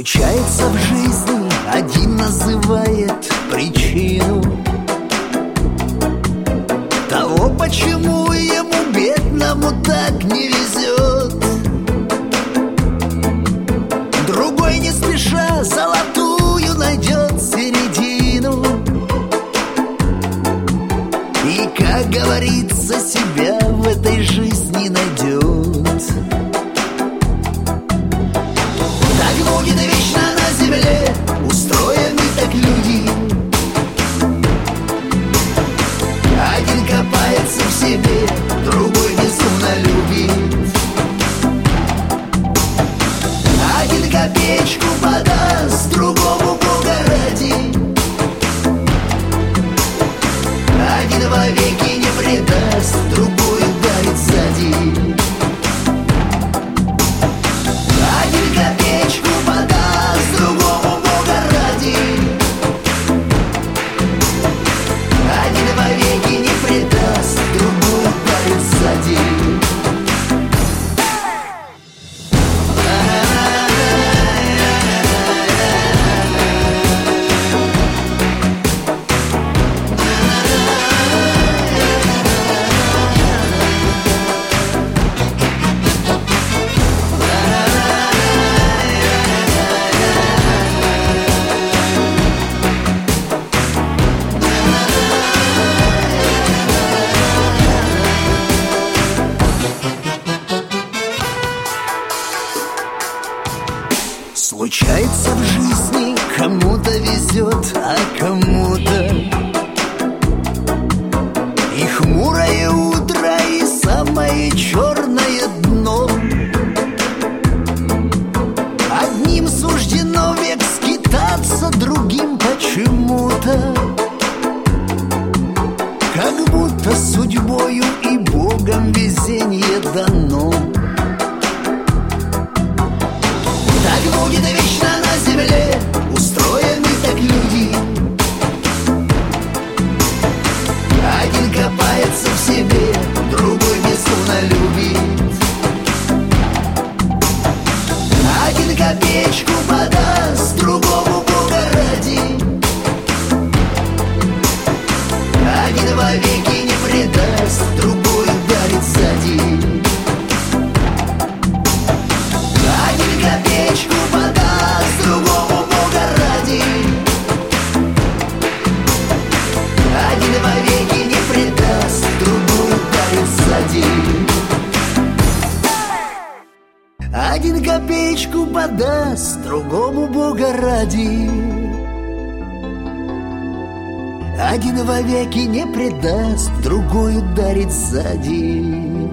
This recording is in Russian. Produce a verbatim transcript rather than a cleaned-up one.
Случается в жизни, один называет причину того, почему ему, бедному, так не везет. Другой не спеша золотую найдет середину и, как говорится, себя в этой жизни найдет. Так будет вечно на земле, устроены так люди. Один копается в себе, другой безумно любит. Один копеечку подаст, другому Бога ради. Один вовеки не предаст, другой ударит сзади. Один копеечку подаст, другому Бога ради. Один вовеки не предаст, другой ударит сзади. Случается в жизни, кому-то везет, а кому-то и хмурое утро, и самое черное дно. Одним суждено век скитаться, другим почему-то как будто судьбою и Богом везение дано. Так будет вечно на земле, устроены так люди. Один копается в себе, другой безумно любит. Один копеечку подаст, другому Бога ради. Один вовеки не предаст, другой ударит сзади. Один копеечку подаст, другому Бога ради. Один вовеки не предаст, другой ударит сзади. Один копеечку подаст, другому Бога ради. Один вовеки не предаст, другой ударит сзади.